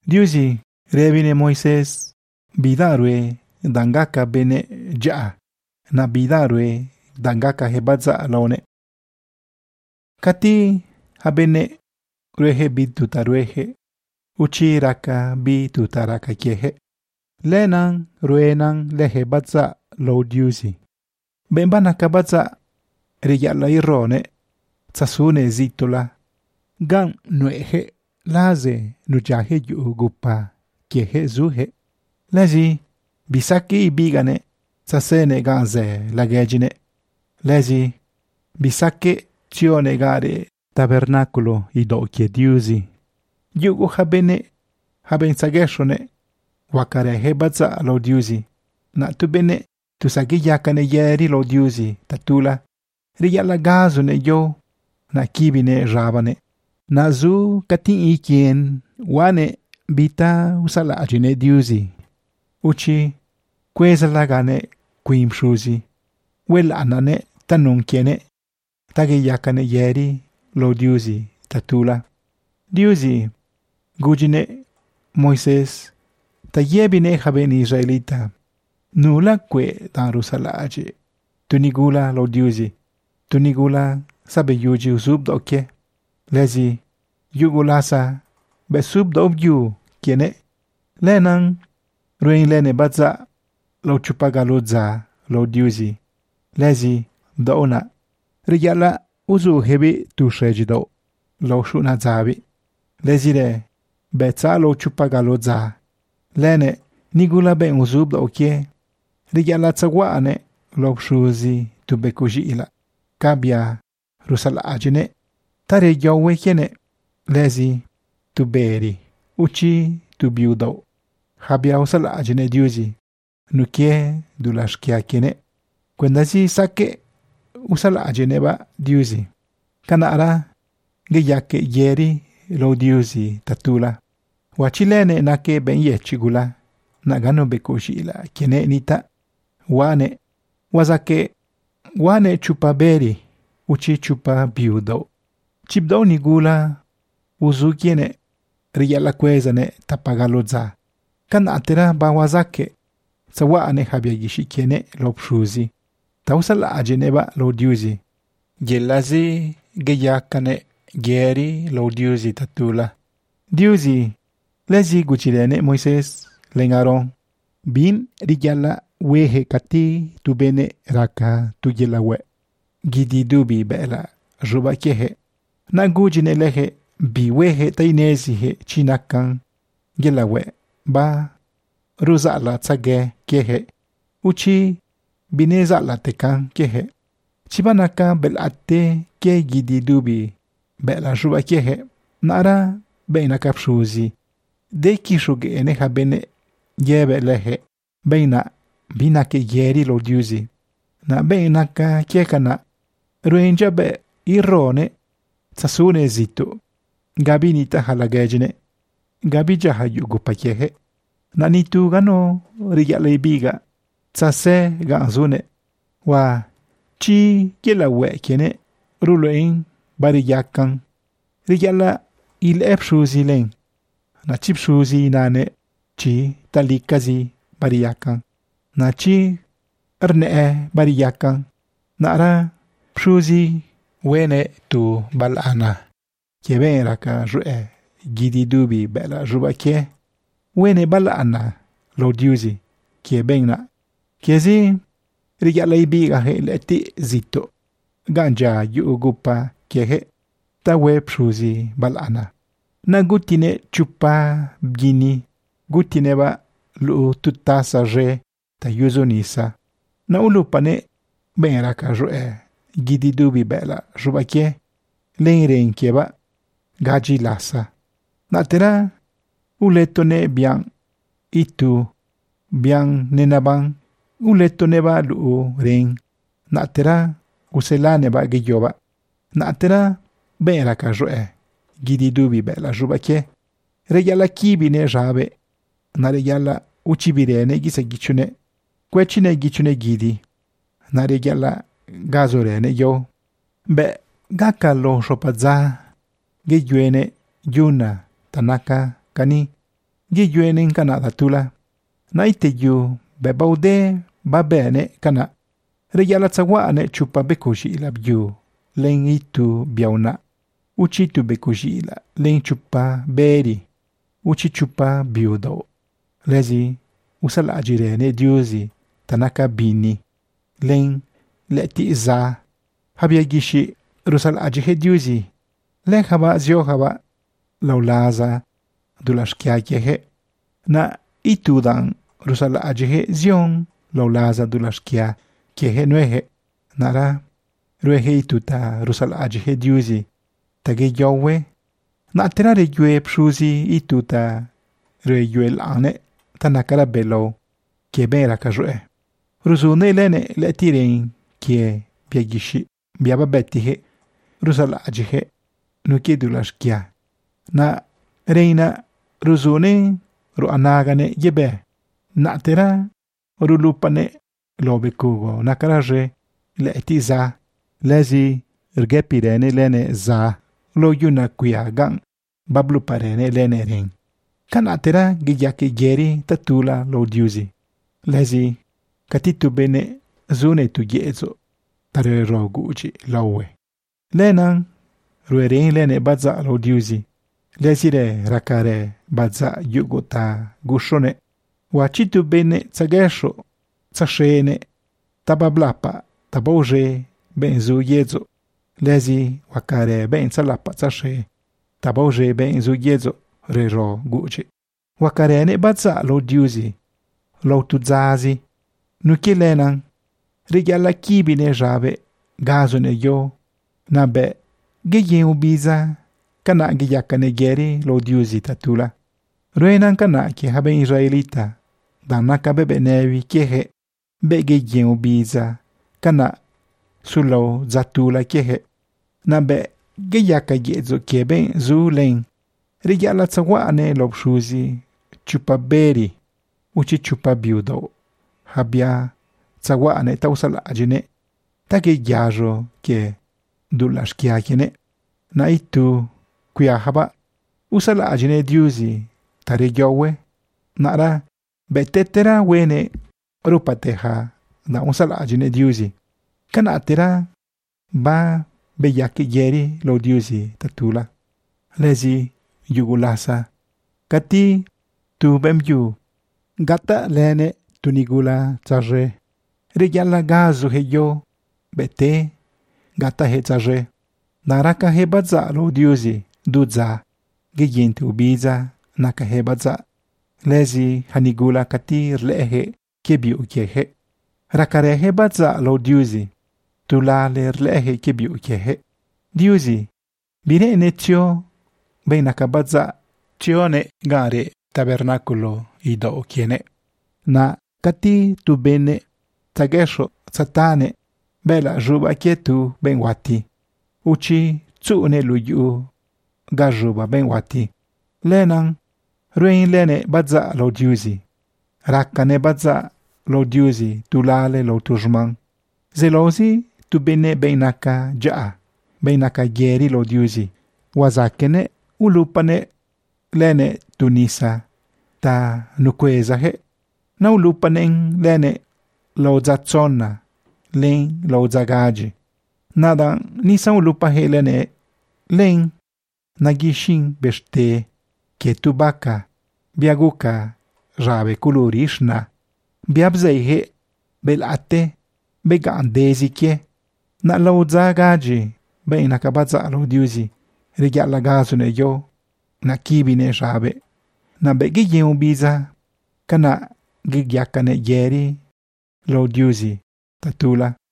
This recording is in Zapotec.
Diusi rebine Moises bidarue dangaka bene ja'a na bidarue dangaka hebaza lone. Kati habene ruehe bituta ruehe uchi raka bituta raka kiehe. Lenan ruenan lehe baza lo diusi. Bembana kabaza riyala irone tsasune zitola gan nuehe laze nujahe yu gupa kiehe zuhe. Lezi bisaki bigane tsasene ganze lagegine. Lezi bisake tione gare tabernaculo idokie diusi. Yugo habene haben sageshone wakare hebaza lo diusi. Na tu bene tu sagi yakane yeri lo diusi tatula. Riyala gazune yo na kibine rabane. Na zu katin ikien wane bita usala ajine diusi. Uchi kweza lagane kwim shuzi. Wela anane tanunkiene. Tagi yakane yeri lo diusi tatula. Diusi gujine Moises ta yebine haben Israelita. Nula kwe darusala aje. Tunigula lo diusi. Tunigula sabe yuji usub doke. Lezi yugulasa be sub dobju kiene. Lenan ruin lene baza lo chupagaloza lo diusi. Lezi daona riyala uzu hebi tu shejido lo shuna zabi. Lezi re beca lo chupagaloza. Lene nigula ben usub doke. Riyala tsawane lo shuzi tu bekujila. Kabia rusala ajine. Tare yawe kiene. Lezi tu beri. Uchi tu biudo. Habia usala ajine diusi. Nukie dulashkia kiene. Kwendazi sake usala ajine ba diusi. Kanara geyake yeri lo diusi tatula. Wachilene nake ben yechigula. Nagano bekujila kiene nita. Wane wazake wane chupa beri. Uchi chupa biudo. Chibdo nigula uzu kiene riyala kwezane tapagaloza. Kan atera bawazake sawane habia gishi kiene lopshuzi. Tausala ajeneba lo diusi. Gelazi geyakane geri lo diusi tatula. Diusi lezi guchilene Moises lengaron. Bin riyala wehe kati tubene raka tujelawe. Gidi dubi bela juba kehe. Na gujine lehe biwehe tainezihe chinakan gelawe ba ruzala tsage kehe. Uchi binezala tekan kehe. Chibanaka belate ke gidi dubi bela juba kehe. Nara beina kapshuzi. Deki shuge eneha bene yebe lehe. Beina binake yeri lo diusi. Na beinaka kiekana ruenjabe irone tsasune zito. Gabi nita halagejine. Gabi jaha yugupa kiehe. Nanitu gano riyale biga. Tsase ganzune. Wa chi kielawe kiene ruloin bariyakan. Riyala il epshuzi len. Na chipshuzi nane chi talikazi bariyakan. Na chi arnee bariyakan. Nara pshuzi wene tu balana. Kieben raka rue gidi dubi bela rubakie. Wene balana lo diusi. Kieben na. Kiezi riyala ibiga he leti zito. Ganja yu gupa kiehe. Tawe pshuzi balana. Na gutine chupa bgini. Gutine ba lu tutasa re ta yuzonisa. Na ulupane ben raka rue gidi dubi bela rubakie. Lenren kieba gaji lasa. Natera uletone bian itu bian nenaban uletone ba lu ren. Natera uselane ba geyoba. Natera ben raka rue gidi dubi bela rubakie. Reyala kibine rabe. Na reyala uchibirene gisa gichune. Kwechine gichune gidi. Na reyala gazorene yo. Be gaka lo shopadza. Geyuene yuna tanaka kani. Giyuenen kana tatula. Na iteyu bebaude babene kana. Reyala tsawane chupa bekushi ila byu. Len itu biauna. Uchitu bekushi ila. Len chupa beri. Uchi chupa biudo. Lezi usala ajirene diuzi. Tanaka bini. Len leti za. Habia gishi rusal ajihe diuzi. Len haba zio haba. Laulaza. Dulashkiakehe. Na itudan rusal ajihe zion. Laulaza dulashkia. Kehe nuehe. Nara. Ruehe ituta rusal ajihe diuzi. Tage yowe. Na tera reyue pshuzi ituta. Reyue lane. Tanakara belo. Kebe rakajue. Rusune lene letiren. Kie biagishi. Biababetihe. Rusal ajihe. Nuki dulashkia. Na reina rusune. Ruanagane yebe. Na tera. Rulupane. Lobekugo nakaraje leti za. Lezi rgepirene lene za. Lo yuna kuyagan. Bablu parene lene ring. Kanatera giyake geri tatula lo diuzi. Lezi katitu bene zune tu yezo. Tare roguji lawe. Lenan rueren lene badza lo diuzi. Lezi re rakare badza yugota gushone. Wachitu bene tsagesho. Tsashene, tabablapa, taboje, benzu yezo. Lezi wakare ben salapa tsashe. Taboje benzu yezo, rero guci. Wakare ne badza lo diuzi. Lo tuzazi. Nuki lenan. Rigyala kibi ne jave. Gazo ne yo. Nabe. Geyen ubiza. Kana giyaka ne geri lo diuzi tatula. Ruenan kana ki habe israelita. Danaka bebe nevi kehe. Bege yen ubiza. Kana sulo zatula kehe. Nabe geyaka yezo keben zulen. Rigyala tsawane lobshuzi. Chupa beri. Uchi chupa biudo. Habia tsawane tausala ajine. Tage yajo ke dulashkiakine. Na itu kuyahaba. Usala ajine diuzi. Tare yowe. Nara betetera wene. Rupateha na usala ajine diuzi. Kanatera ba beyake yeri lo diuzi tatula. Lezi yugulasa. Kati tu bemyu. Gata lene tunigula tsaje. Rigyala gazu heyo. Bete. Gata he tsaje. Naraka he badza lo diuzi. Dudza. Giyinti ubiza. Naka he badza. Lezi hanigula kati rlehe. Kebi ukehe. Rakarehe badza lo diuzi. Tulale rlehe kebi ukehe. Diuzi. Bine enetio. Benaka badza. Tione gare tabernaculo ido ukiene. Na kati tu bene. Tagesho satane. Bela juba kietu ben wati. Uchi tsune luyu. Gajuba ben wati. Lenan. Ruin lene badza lo diuzi. Rakane badza lo diuzi tulale lo tujman. Zelozi tu bene benaka jaa. Benaka geri lo diuzi. Wazakene ulupane lene tunisa. Ta nukwezahe. Na ulupanen lene lo zatsona. Len lo zagaji. Nada nisa ulupahe lene. Len nagishin beshte. Ketubaka. Biaguka. Rabe kulurishna. Biabzeihe. Belate. Begandezike. Na lo zagaji. Bena kabadza lo diuzi. Rigyala gazune yo. Na kibine rabe. Na begiyen ubiza. Kana gigyakane yeri. Lo diuzi. Tatula.